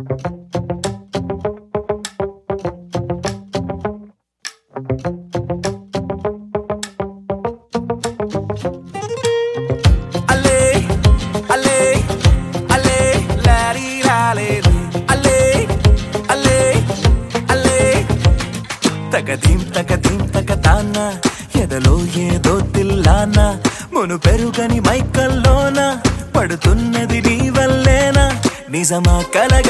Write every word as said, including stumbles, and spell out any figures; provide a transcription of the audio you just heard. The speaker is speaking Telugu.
తగదీం తగదీం తగతాన ఎదలో ఏదో తిల్లాన మును పెరుగని మైకల్లోన పడుతున్నది నీ వల్లేనా నిజమా కలగ